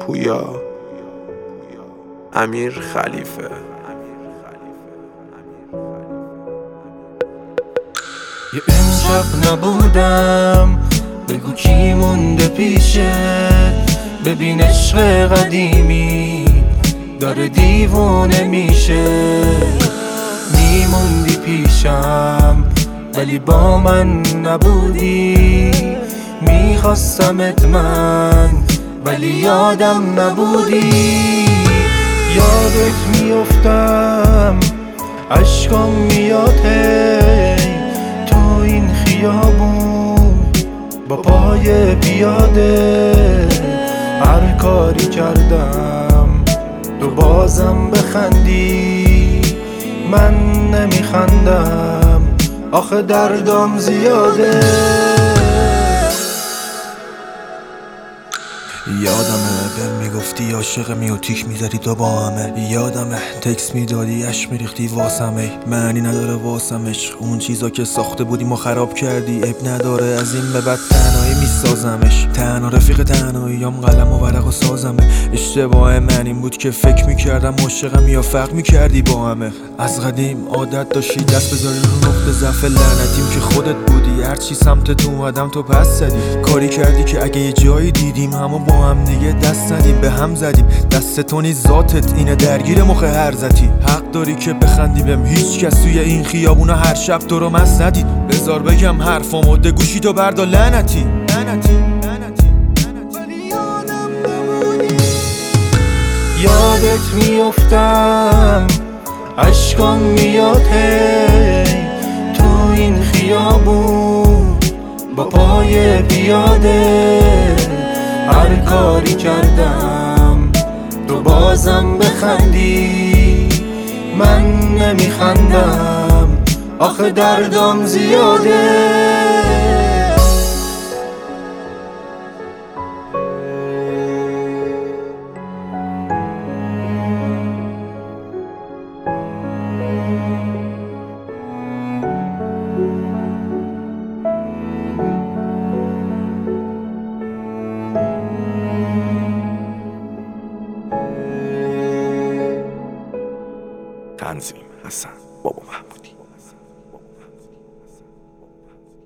پویا امیر خلیفه. یه امشب نبودم بگو کی مونده پیشت، ببین عشق قدیمی داره دیوونه میشه. میموندی پیشم ولی با من نبودی، میخواستمت من ولی یادم نبودی. یادت میافتم عشقم میاد هی تو این خیابون با پای پیاده. هر کاری کردم تو بازم بخندی، من نمیخندم آخه دردم زیاده. یادمه بهم میگفتی عاشق میوتیک میزدی تو با همه، یادمه تکس میدادی اش میریختی واسمه. معنی نداره واسمش اون چیزا که ساخته بودی ما خراب کردی. اب نداره از این به بعد تنهایی میسازمش، تنها رفیق تنهاییام قلم و ورق و سازمه. اشتباه من این بود که فکر میکردم عاشقم یا فرق میکردی با همه. از قدیم عادت داشتی دست بذاری رو نقطه ضعف لعنتیم که خودت بودی. هرچی سمتت اومدم تو پس زدی، کاری کردی که اگه یه جایی دیدیم همو با هم دیگه دست زدیم به هم زدیم. دست تو نیز ذاتت اینه درگیر مخ هرزتی. حق داری که بخندی بهم، هیچ کس توی این خیابونا هر شب تو رو مست ندید. بذار بگم حرفامو ده گوشی تو بردا لعنتی. یادت میافتم عشقم میاد هی تو این خیابون با پای پیاده. هر کاری کردم تو بازم بخندی، من نمیخندم آخه دردم زیاده. تنظیم حسن بابا محمودی.